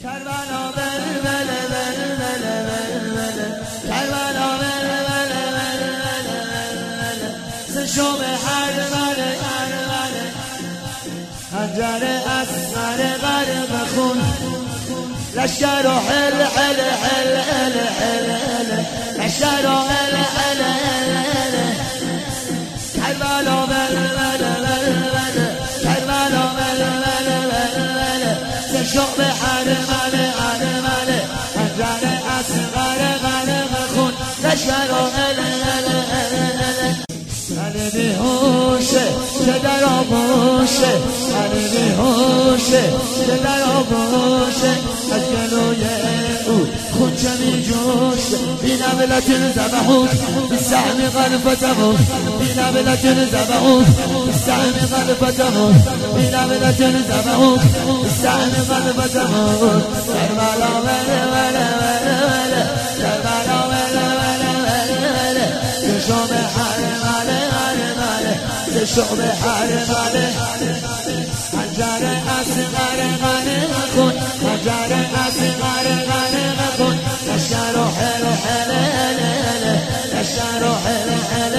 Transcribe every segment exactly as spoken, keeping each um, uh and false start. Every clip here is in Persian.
کربلا بل بل بل بل بل بل کربلا بل بل بل بل بل شوم هر بل هر بل حجر اصغر غرق خون لشکر و حل حل حل حل حل حل لشکر و حل حل حل حل کربلا بل بل بل بل کربلا بل بل بل بل شوم هر بل هر بل حجر اصغر غرق خون لشکر و حل حل حل حل علی بیهوشه که در آغوشه علی بیهوشه که در آغوشه از گلوی او خون چه می جوشه بی نبلت زبهوت بی سهم غرفتمون بی نبلت زبهوت بی سهم غرفتمون بی نبلت زبهوت بی سهم غرفتمون کربلا وله وله وله وله کربلا وله وله وله وله چشم حرماله شعب حرماله حجر اصغر غرق خون حجر اصغر غرق خون لشکر و حل حل حل حل لشکر و حل حل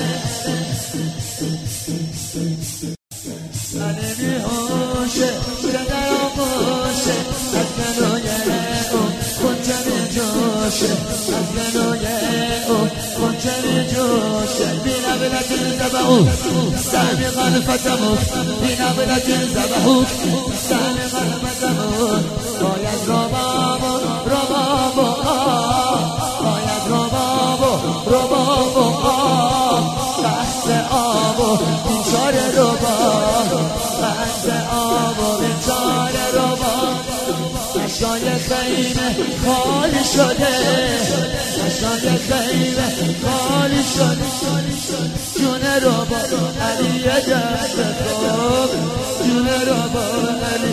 علی بیهوشه که در آغوشه از گلوی او خون چه می جوشه از گلوی او خون چه می جوشه بی نبلت زبهوت سهم غرفتمون بی نبلت زبهوت سهم غرفتمون باید رباب و رباب و آب باید رباب و رباب و آب بحث آب و بیچاره رباب بحث آب و بیچاره رباب اشکای خیمه خالی شده اشکای خیمه خالی شده جون رباب علی دست خوب جون رباب علی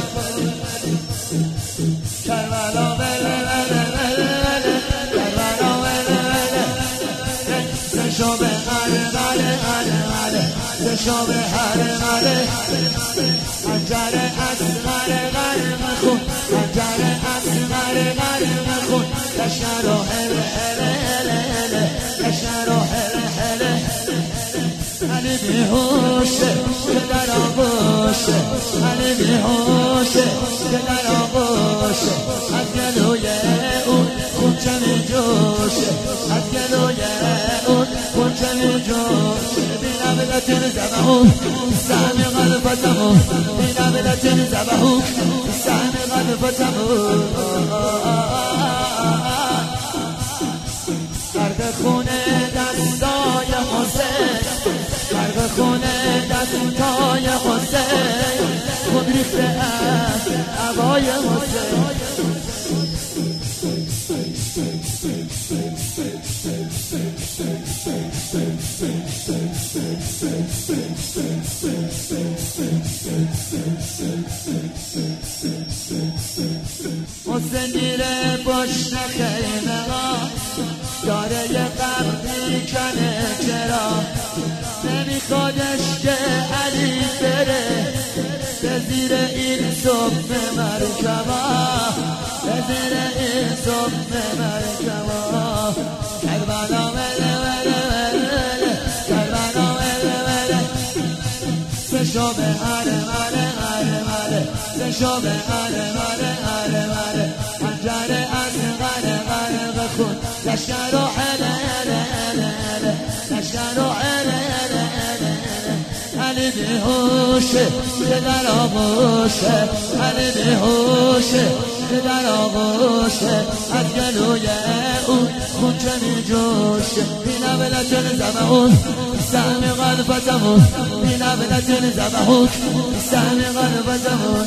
کربلا بله بله بله بله کربلا بله بله سشو به هر بله هر بله سشو به هر بله حجر اصغر غرق خون حجر اصغر غرق خون لشکر و حل حل حل حل لشکر و حل حل علی بیهوشه که در آغوشه علی بیهوشه که در آغوشه از گلوی اون خون چه می جوشه از گلوی اون خون چه می جوشه بی نبلت زبهوت سهم غرفتمون بی نبلت زبهوت سهم غرفتمون غرق خونه دستای حسین غرق خونه دستای حسین خود ریخته از عبای حسین حسین میره پشت خیمه ها داره یه قبلی کنه چرا نمیخوادش که علی بره به زیر این صبح مرکبا به زیر این صبح مرکبا کربلا وله وله وله کربلا وله وله سشو به هر مله هر مله سشو به هر مله هر مله حجر اصغر غرق خون لشکر و حل حل حل حل لشکر و حل حل حل علی بیهوشه که در آغوشه علی بیهوشه که در آغوشه از گلوی او خون چه می جوشه بی نبلت زبهوت سهم غرفتمون بی نبلت زبهوت سهم غرفتمون